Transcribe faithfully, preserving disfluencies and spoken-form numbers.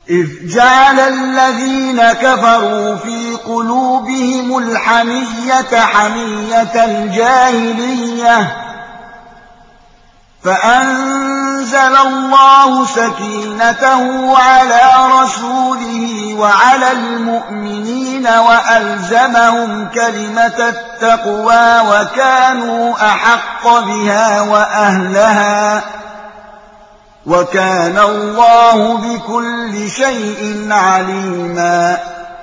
إذ جعل الذين كفروا في قلوبهم الحمية حمية الجاهلية فأنزل الله سكينته على رسوله وعلى المؤمنين وألزمهم كلمة التقوى وكانوا أحق بها وأهلها وكان الله بكل شيء عليما.